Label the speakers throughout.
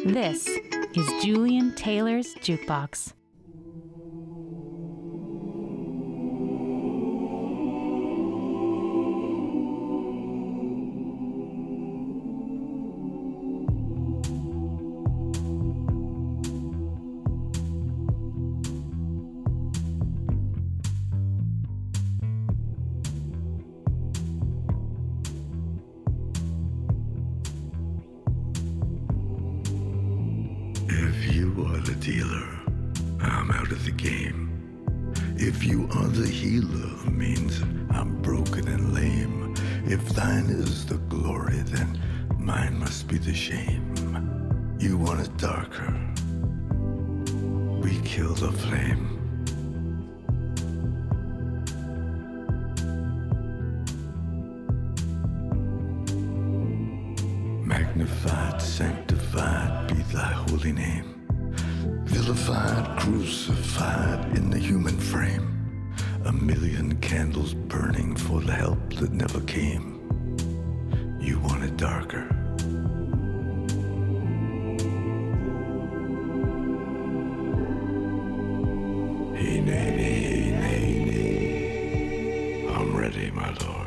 Speaker 1: This is Julian Taylor's Jukebox.
Speaker 2: If you are the dealer, I'm out of the game. If you are the healer, means I'm broken and lame. If thine is the glory, then mine must be the shame. You want it darker, we kill the flame. Magnified, sanctified be thy holy name. Vilified, crucified in the human frame. A million candles burning for the help that never came. You want it darker. Hey, nay, nay, nay, nay. I'm ready, my lord.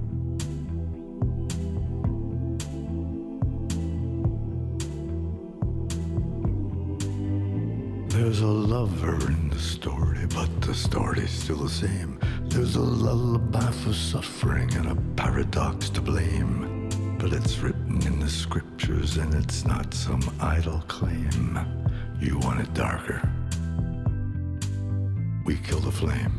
Speaker 2: There's a lover in the story, but the story's still the same. There's a lullaby for suffering and a paradox to blame. But it's written in the scriptures and it's not some idle claim. You want it darker, we kill the flame.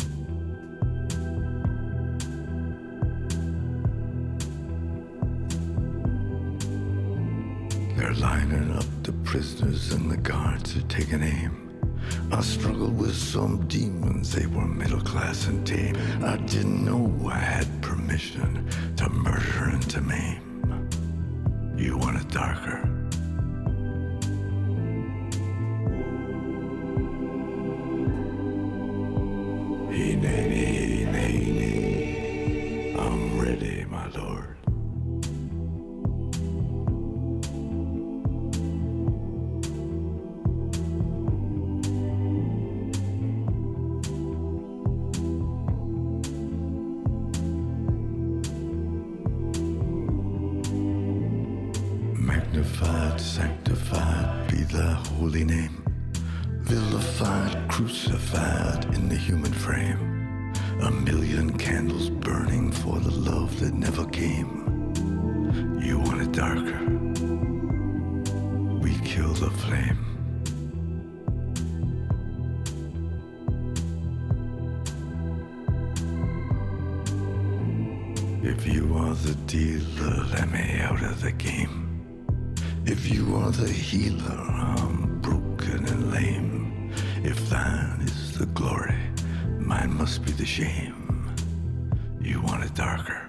Speaker 2: They're lining up the prisoners and the guards are taking aim. I struggled with some demons, they were middle class and tame. I didn't know I had permission to murder and to maim. You want it darker. Hey, nay, nay, nay, nay. I'm ready, my lord. Magnified, sanctified be thy holy name. Vilified, crucified in the human frame. A million candles burning for the love that never came. You want it darker, we kill the flame. If you are the dealer, let me out of the game. If you are the healer, I'm broken and lame. If thine is the glory, mine must be the shame. You want it darker.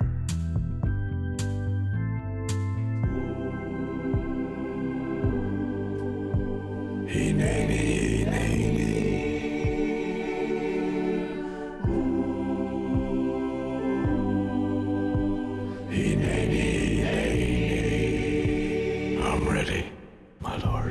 Speaker 2: Hey, nay, nay, nay, nay. Hey, nay, nay, nay, nay. I'm ready, my lord.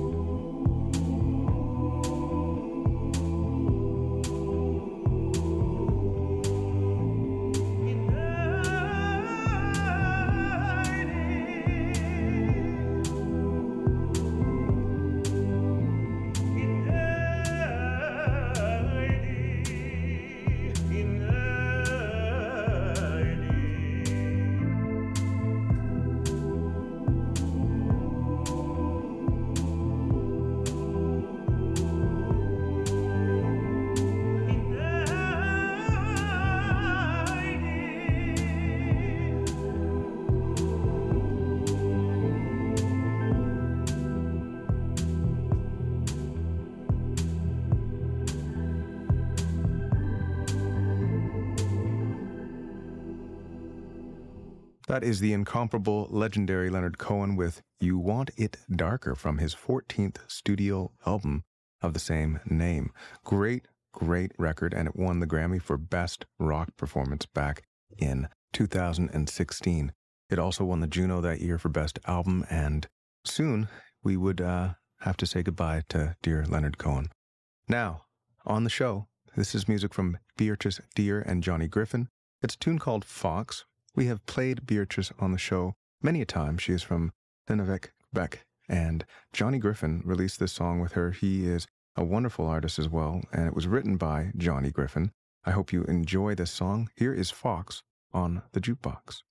Speaker 3: That is the incomparable, legendary Leonard Cohen with You Want It Darker from his 14th studio album of the same name. Great, great record, and it won the Grammy for Best Rock Performance back in 2016. It also won the Juno that year for Best Album, and soon we would have to say goodbye to dear Leonard Cohen. Now, on the show, this is music from Beatrice Deer and Johnny Griffin. It's a tune called Fox. We have played Beatrice on the show many a time. She is from Nunavik, Quebec, and Johnny Griffin released this song with her. He is a wonderful artist as well, and it was written by Johnny Griffin. I hope you enjoy this song. Here is Fox on the Jukebox.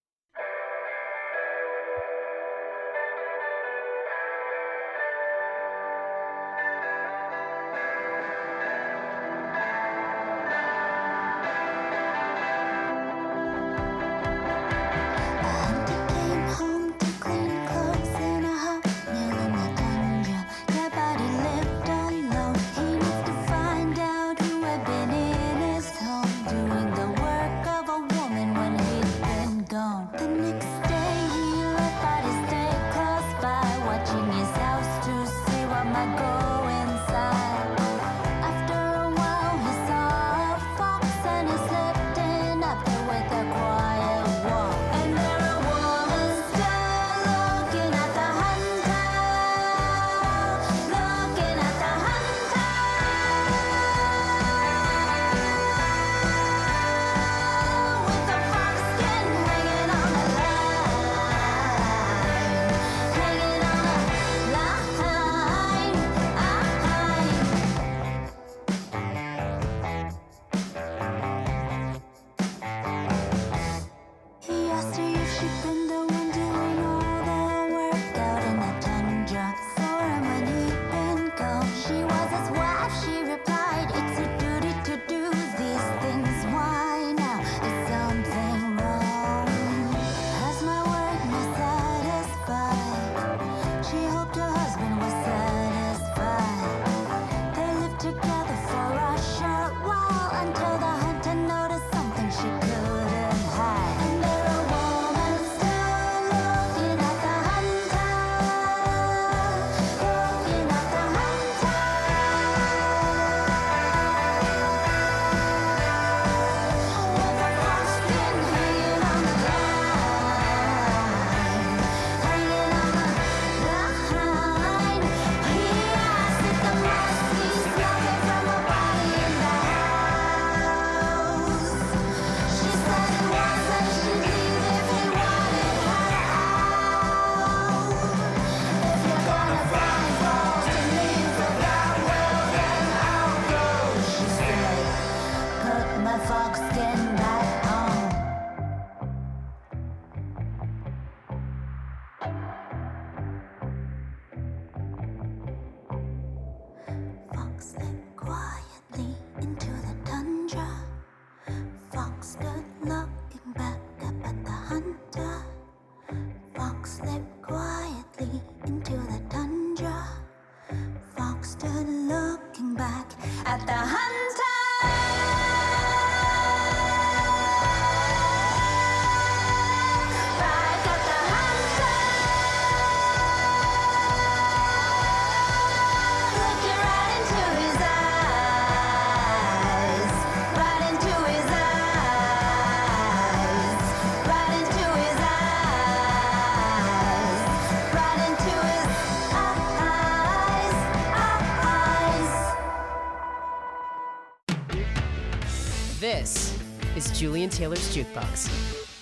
Speaker 4: This is Julian Taylor's Jukebox.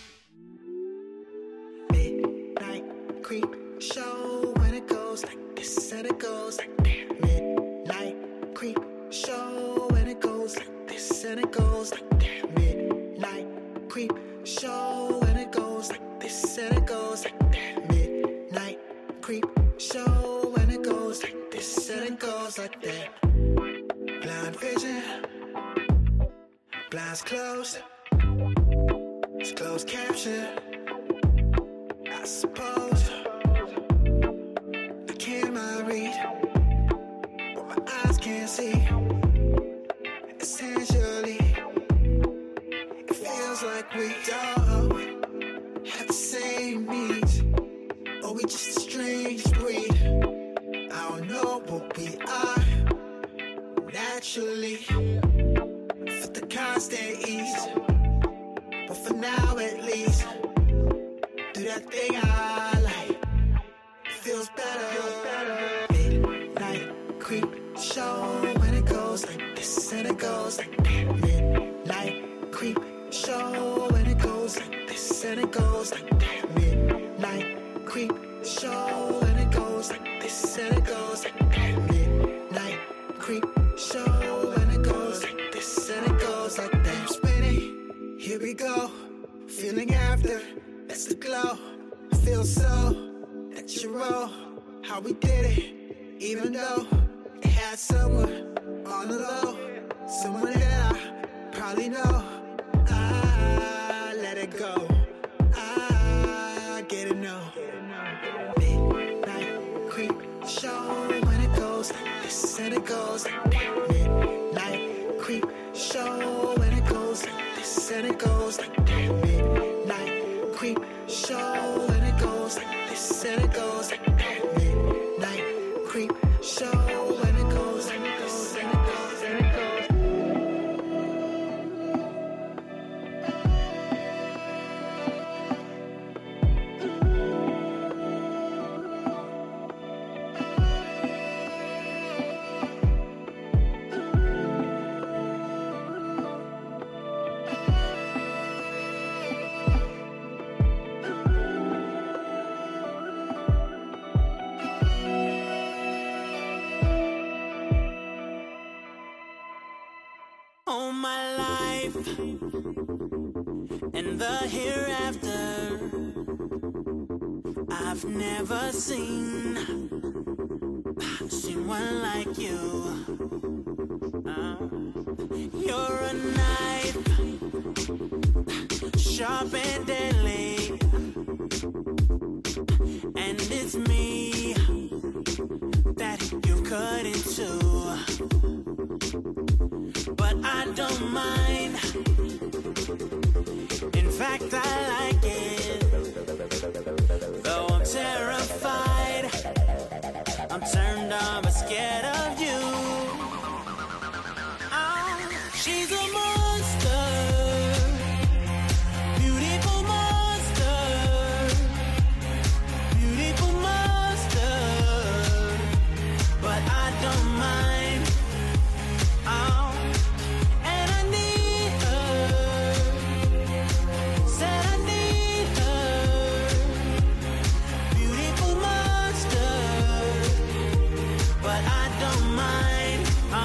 Speaker 5: Midnight creep show when it goes like this and it goes like that. Midnight creep show when it goes like this and it goes like that. Midnight creep show when it goes like this and it goes like that. Midnight creep show when it goes like this and it goes like that. Blind vision. Blinds closed, it's closed caption, I suppose. I can't read what my eyes can't see. Essentially, it feels like we don't have the same needs, or we just a strange breed. I don't know what we are naturally. The constant ease, but for now at least, do that thing I like. Feels better. thought we did it, even though it had someone on the low, someone that I probably know. I let it go. I get it no. Midnight creep show when it goes like this and it goes like that. Midnight creep show when it goes like this and it goes like that. Midnight creep show when it goes like this and it goes like that. Midnight creep show when it goes like this and it goes and it goes.
Speaker 6: All my life and the hereafter, I've never seen one like you. You're a knife, sharp and deadly, and it's me that you cut into. But I don't mind. In fact, I like it. Though I'm terrified, I'm turned on, but scared of you. She's a monster, beautiful monster, beautiful monster. But I don't mind. And I need her. Said I need her. Beautiful monster. But I don't mind.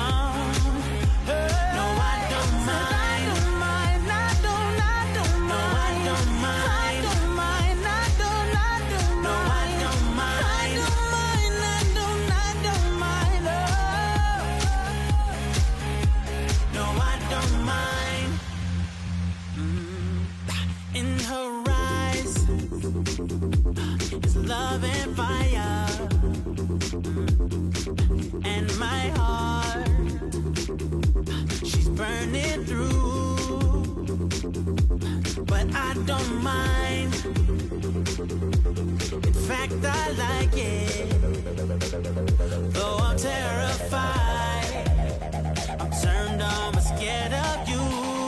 Speaker 6: No, I don't mind. I don't mind. I don't mind. No, I don't mind. I don't mind. I don't. No, I don't mind. I don't mind. I don't mind. No, I don't mind. In her eyes is love and fire, and my heart, she's burning through. But I don't mind. In fact, I like it. Though I'm terrified, I'm turned on, but scared of you.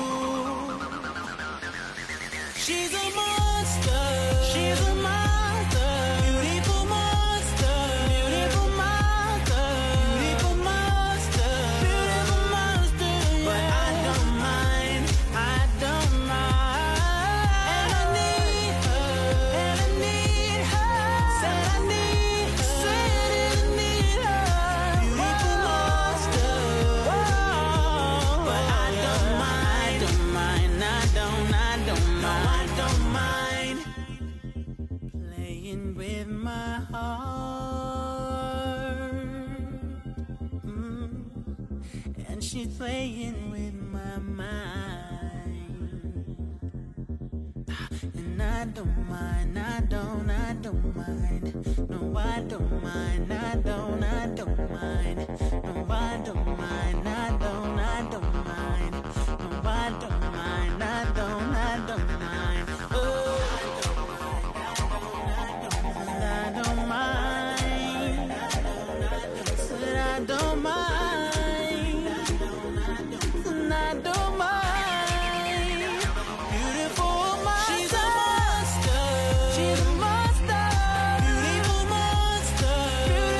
Speaker 6: She's a monster. She's a monster. Beautiful monster. Beautiful monster. Beautiful monster. Beautiful monster. But I don't mind. I don't mind. And I need her. And I need her. Said I need her. Said I need her. Beautiful monster. But I don't mind. Don't mind. I don't. No, I don't mind playing with my heart. And she's playing with my mind. And I don't mind, I don't mind. No, I don't mind, I don't mind. No, I don't mind, I don't mind. No, I don't mind, I don't mind. Oh, I don't mind. Said I don't mind. And I don't mind. Beautiful monster. She's a monster. She's a monster. Beautiful monster.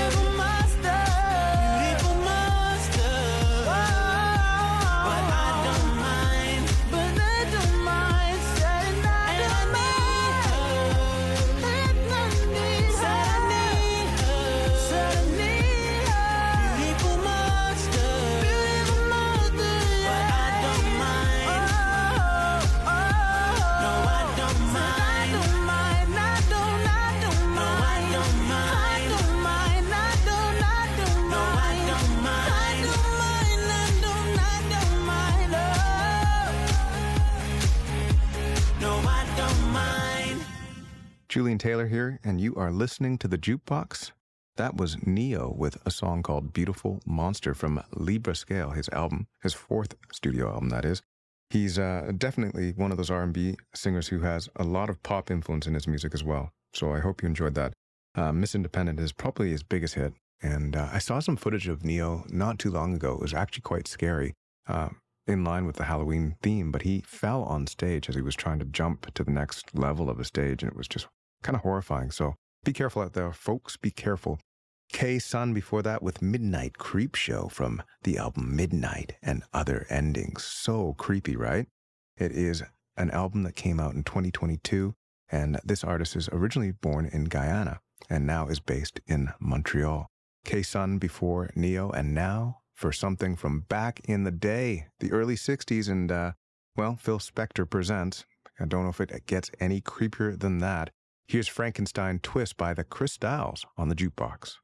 Speaker 3: Julian Taylor here, and you are listening to The Jukebox. That was Neo with a song called Beautiful Monster from Libra Scale, his album, his fourth studio album, that is. He's definitely one of those R&B singers who has a lot of pop influence in his music as well. So I hope you enjoyed that. Miss Independent is probably his biggest hit. And I saw some footage of Neo not too long ago. It was actually quite scary, in line with the Halloween theme. But he fell on stage as he was trying to jump to the next level of the stage. And it was just kind of horrifying. So be careful out there, folks. Be careful. K-Sun before that with Midnight Creep Show from the album Midnight and Other Endings. So creepy, right? It is an album that came out in 2022, and this artist is originally born in Guyana and now is based in Montreal. K-Sun before Neo, and now for something from back in the day, the early 60s, and, Phil Spector presents. I don't know if it gets any creepier than that. Here's Frankenstein Twist by the Crystals on the Jukebox.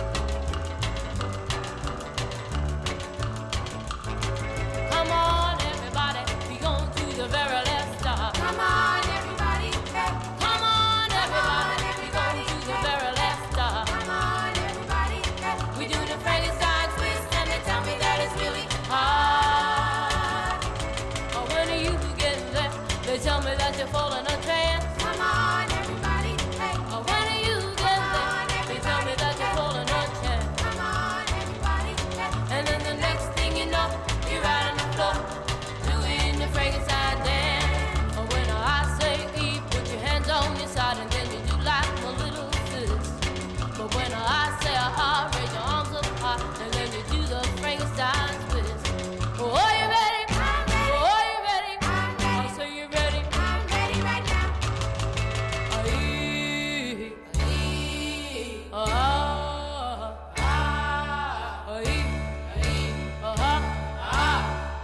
Speaker 7: Come on, everybody, we gon' do the very last stop. Come on, everybody, hey. Come on, everybody, we gon' do the very last stop. Come on, everybody, hey. We do the Frankenstein twist, and they tell me that it's really hard. Oh, when are you getting there? They tell me that you're falling a trance. Come on, everybody, hey. Oh, when are you getting there? They tell me that you're falling a trance. Come on, everybody, hey. And then the next thing you know, you're out on the floor, doing the Frankenstein dance. Or when I say eat, put your hands on your side, and then you do like my little sis. But when I say aha, raise your arms up high, and then you do the Frankenstein twist. Oh, are you ready? I'm ready. Oh, are you ready? I'm ready. Oh, so you ready? I'm ready right now. Aye, aye, ah, ah, aye, aye, ah, ah.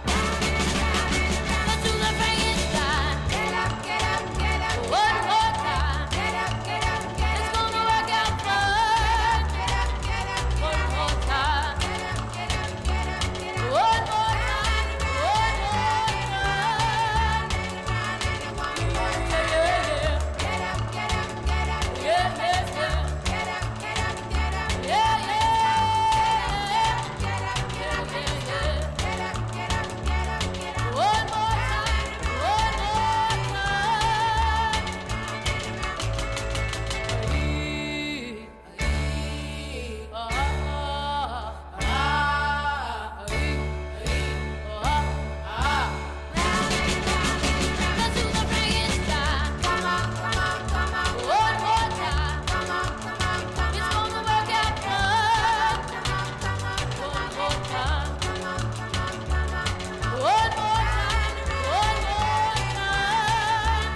Speaker 7: Let's do the Frankenstein. Get up, get up, get up. One more time. Get up, get up, get up. It's gonna work out fine. Get up, get up, get up. One more time. Get up, get up, get up, get up. One more time. One more time. Yeah, yeah, yeah. Get up, get up, get up. Yeah, yeah, yeah. Get up, get up, get up. Yeah, yeah. Get up, get up, get up. Get up, get up, get up, get up. One more time. One more time. Aye, aye, ah, ah, aye, aye, ah, ah. Let's do the Frankenstein. Come on, come on, come on. One more time. Come on, come on, come on. It's gonna work out fine. Come on, come on, one more time. Come on, come on, come on. One more time. One more time.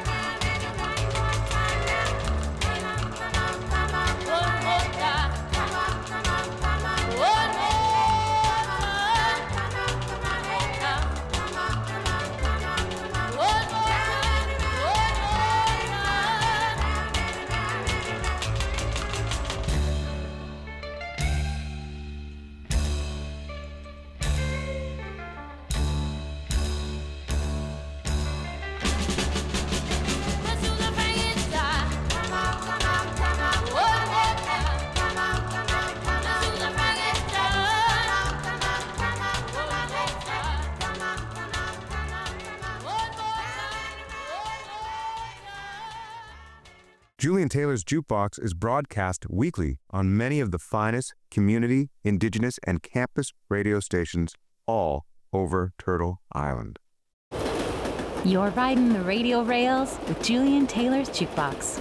Speaker 7: Come on, come on, come on. One more time. Come on, come on, come on. One more time. Come on, come on, one time. Come on, come on, come on, come on. One more time. One more time. Let's do the Frankenstein. Come on, come on, come on. One more time. Come on, come on, come on. Let's do the Frankenstein. Come on, come on, come on. One more time. Come on, come on, come on, come on. One more time. One more time.
Speaker 3: Julian Taylor's Jukebox is broadcast weekly on many of the finest community, indigenous, and campus radio stations all over Turtle Island.
Speaker 1: You're riding the radio rails with Julian Taylor's Jukebox.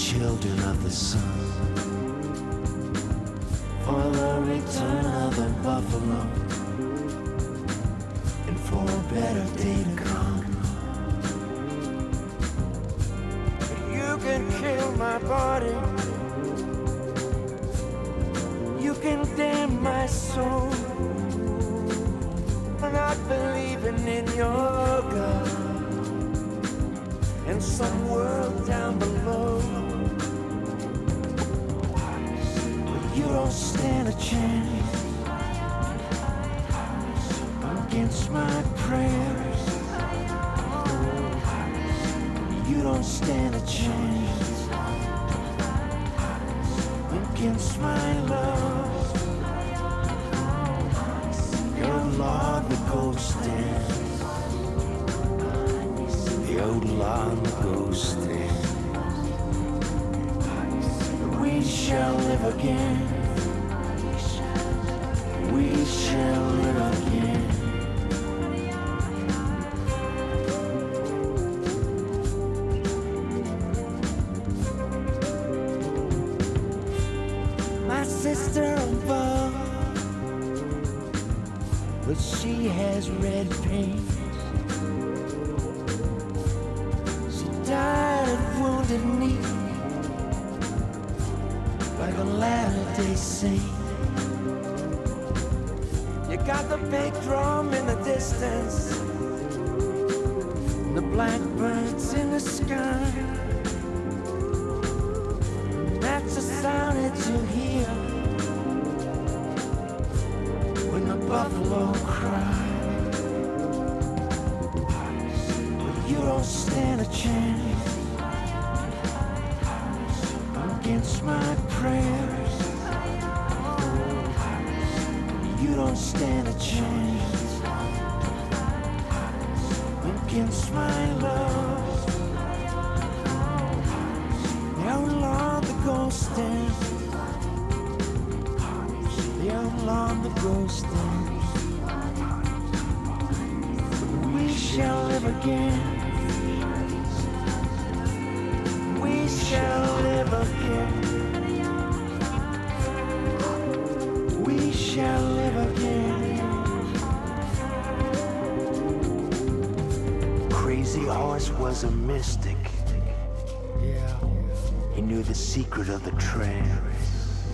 Speaker 8: children of the sun, for the return of the buffalo, and for a better day to come. You can kill my body, you can damn my soul, not believing in your God and some world down below. But you don't stand a chance against my prayers. You don't stand a chance against my love. Your law, the ghost dance. The old law, the ghost dance. We shall live again. We shall live again. My sister above, but she has red paint. She died of wounded knee, like a Latter-day Saint. You got the big drum in the distance, the blackbirds in the sky. That's the sound that you hear when the buffalo cry. But you don't stand a chance against my prayers. You don't stand a chance against my love. The outlaw, the ghost dance. The outlaw, the ghost dance. We shall live again. We shall live again. We shall live again. Crazy Horse was a mystic. Yeah. He knew the secret of the trance.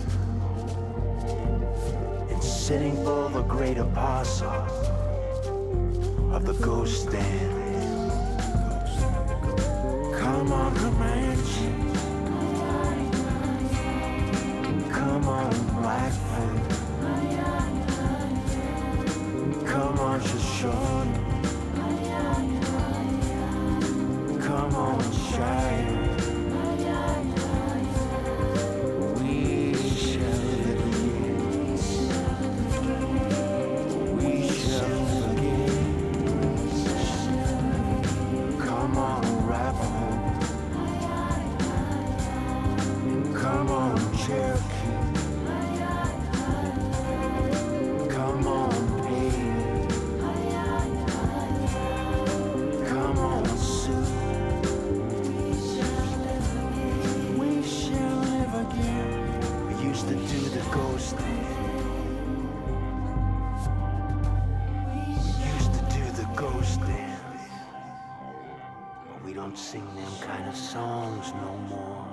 Speaker 8: And Sitting Bull, the great apostle of the ghost dance. Come on, Comanche. Come on, Blackfoot. Come on, Shoshone. Come on, Cheyenne. We shall live again. We shall live again. Come on, Arapaho. Come on, Cherokee. Come on, Payne. Come on, Sioux. We shall live again. We used to do the ghost thing. We used to do the ghost dance. But we don't sing them kind of songs no more.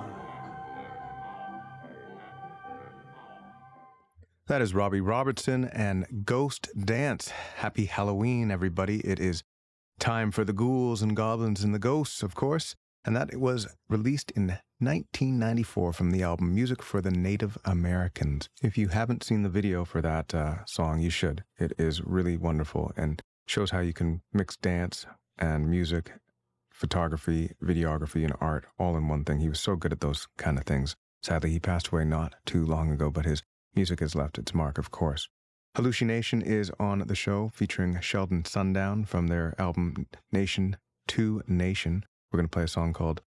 Speaker 3: That is Robbie Robertson and Ghost Dance. Happy Halloween, everybody. It is time for the ghouls and goblins and the ghosts, of course. And that was released in 1994 from the album Music for the Native Americans. If you haven't seen the video for that song, you should. It is really wonderful and shows how you can mix dance and music, photography, videography, and art all in one thing. He was so good at those kind of things. Sadly, he passed away not too long ago, but his music has left its mark, of course. Hallucination is on the show, featuring Sheldon Sundown from their album Nation to Nation. We're going to play a song called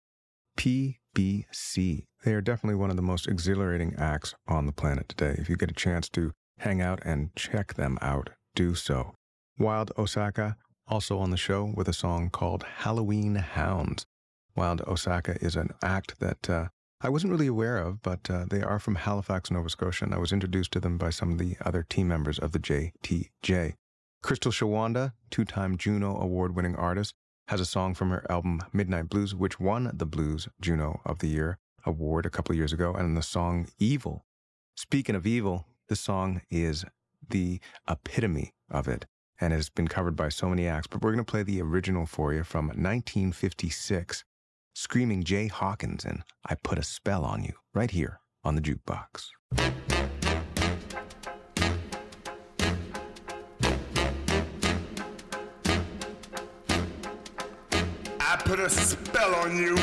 Speaker 3: PBC. They are definitely one of the most exhilarating acts on the planet today. If you get a chance to hang out and check them out, do so. Wild Osaka, also on the show with a song called Halloween Hounds. Wild Osaka is an act that I wasn't really aware of, but they are from Halifax, Nova Scotia, and I was introduced to them by some of the other team members of the JTJ. Crystal Shawanda, two-time Juno Award-winning artist, has a song from her album Midnight Blues, which won the Blues Juno of the Year award a couple of years ago, and the song Evil. Speaking of evil, this song is the epitome of it, and has been covered by so many acts, but we're going to play the original for you from 1956, Screaming Jay Hawkins and I Put a Spell on You, right here on the Jukebox.
Speaker 9: I put a spell on you.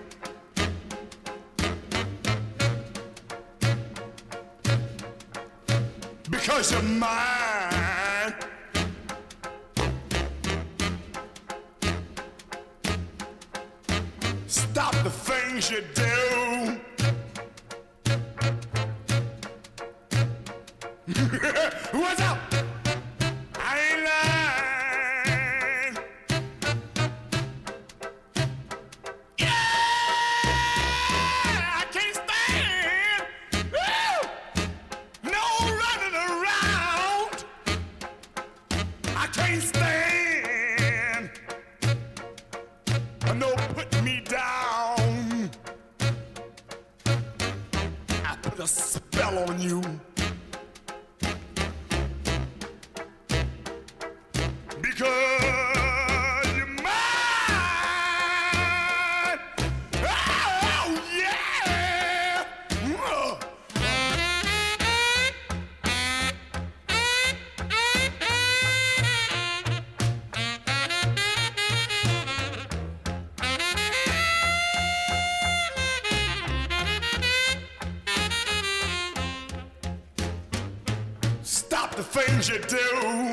Speaker 9: Because you're mine. Stop the things you do. What's up? I ain't lying. Yeah, I can't stand. Woo! No running around. I can't stand. No put me down. I put a spell on you. Because you're mine. Oh, yeah. Stop the things you do.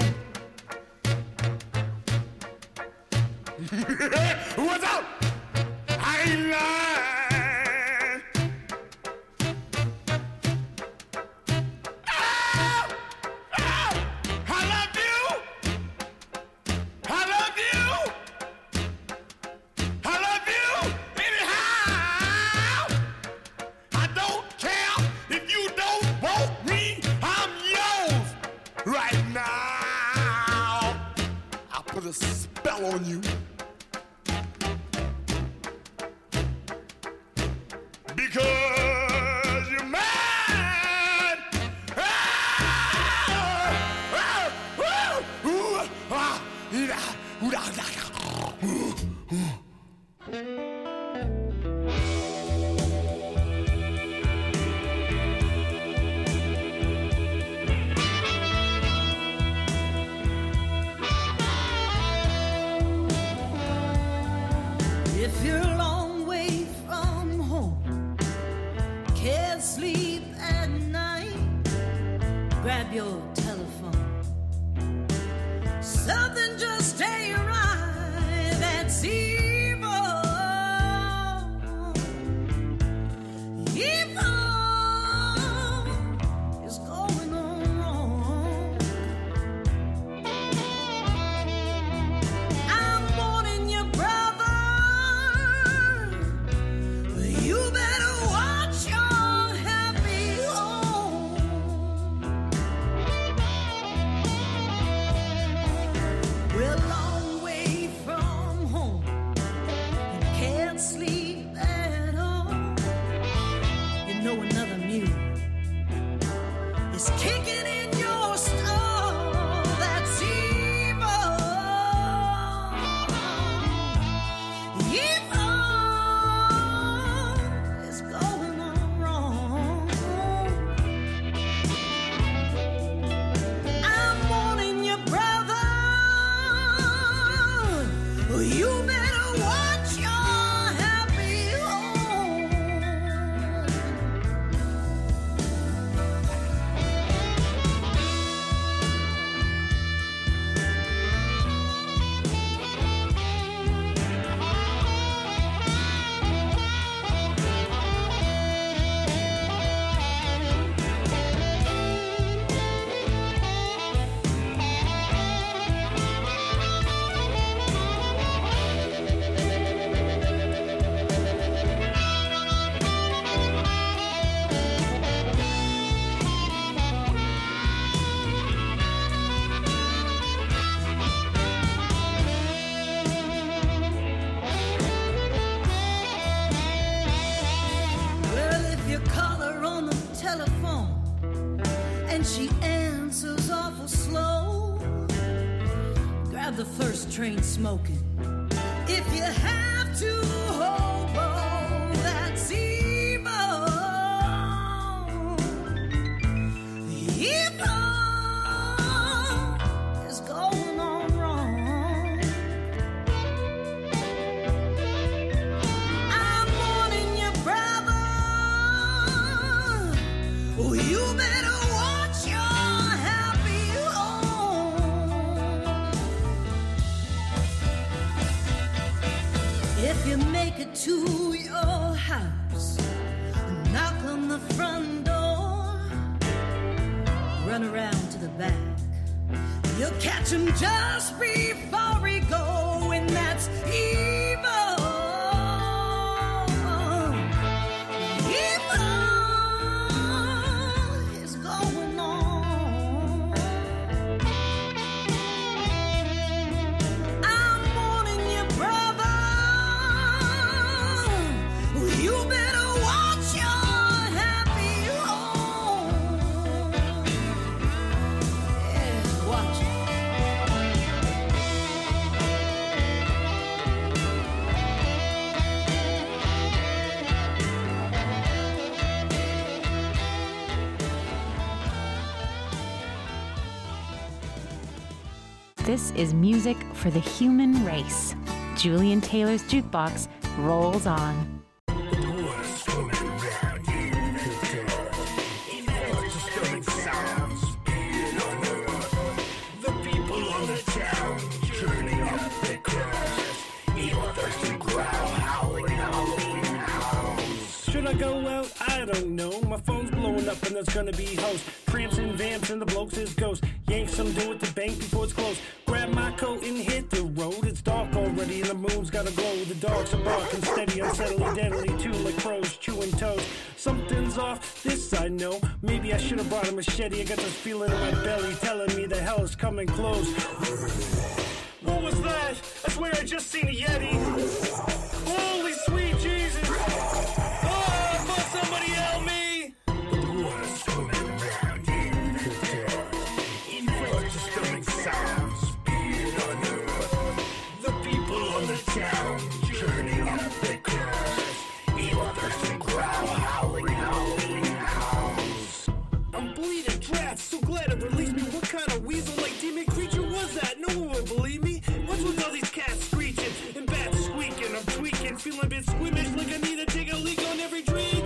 Speaker 9: What's up? I ain't lying. Oh, oh, I love you. I love you. I love you anyhow. I don't care if you don't want me. I'm yours right now. I put a spell on you. Because you're mine. Ah, ah, ooh, ooh, ah, ooh, da, da, da.
Speaker 6: If you're a long way from home, can't sleep at night, grab your telephone. Something just ain't right. That's evil. Evil is going on wrong. I'm warning you, brother. You better watch your happy home.
Speaker 10: she answers awful slow. Grab the first train smoking. If you have to, hobo, that's evil. Evil is going on wrong. I'm warning you, brother. Oh, you better watch your happy home. If you make it to your house, knock on the front door, run around to the back. You'll catch him just before he go, and that's evil. Evil is going on. I'm warning you, brother. You better watch your happy home. Yeah, watch it.
Speaker 1: This is music for the human race. Julian Taylor's Jukebox rolls on.
Speaker 11: Should I go out? I don't know. My phone's blowing up and there's gonna be hoes. Tramps and vamps and the blokes is ghosts. Yank some dough at the bank before it's closed. Grab my coat and hit the road. It's dark already and the moon's gotta glow. The dogs are barking steady, unsettling deadly too, like crows chewing toes. Something's off, this I know. Maybe I should have brought a machete. I got this feeling in my belly telling me the hell is coming close. What was that? I swear I just seen a Yeti. Holy sweet Jesus! Somebody help me! The water's swimming around you. Influence disturbing sounds. Speed on earth. The people on the town churning up the grass. Evil thirsty growl, howling, howling, howls. I'm bleeding drats, so glad it released me. What kind of weasel-like demon creature was that? No one will believe me. What's with all these cats screeching and bats squeaking? I'm tweaking, feeling a bit squeamish, like I need to dig a leak on every tree.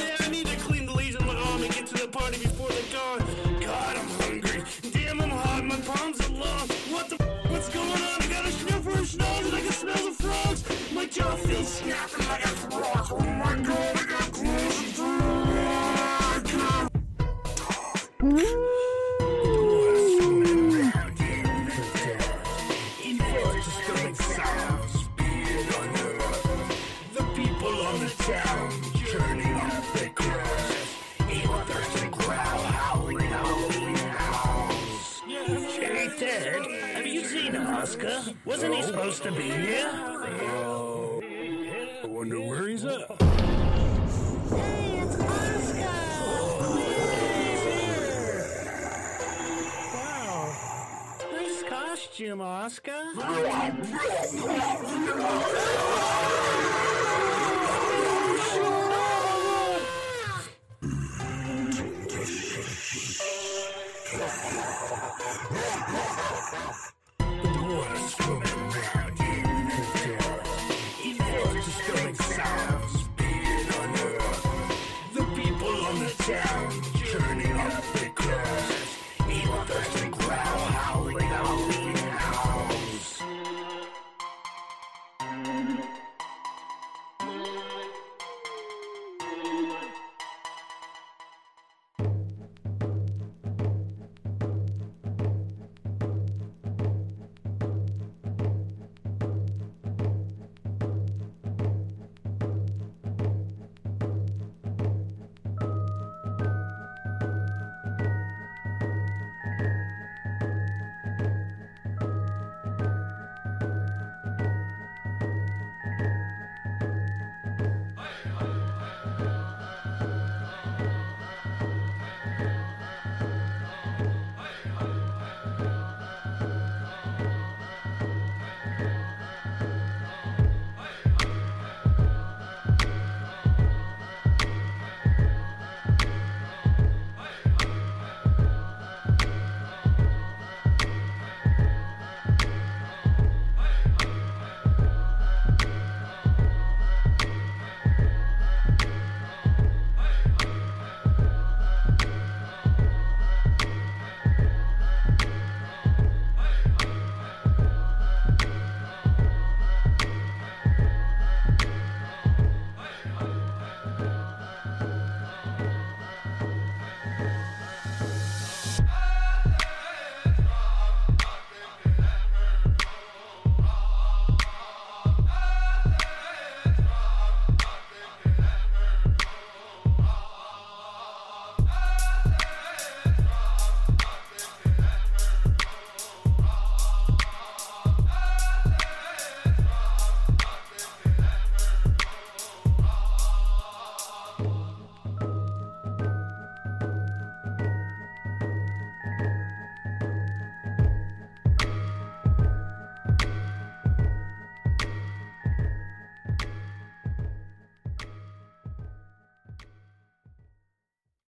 Speaker 11: Party before they're gone. God, I'm hungry. Damn, I'm hot. My palms are long. What's going on? I got a sniffer and schnoz and I can smell the frogs. My jaw feels snapping like a frog. Oh my God, I got close to disturbing sounds. Speed on earth. The people on the town churning up the grass. Hey, Ted, have you seen Oscar? Wasn't he supposed to be here? I wonder where he's at. Hey, it's Oscar! Wow. Nice costume, Oscar. The water's swimming around you. Influence disturbing sounds. Speed on earth. The people on the town churning up the grass. Evil thirsty growl, howling, howling, howls.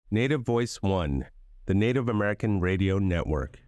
Speaker 12: Native Voice One, the Native American Radio Network.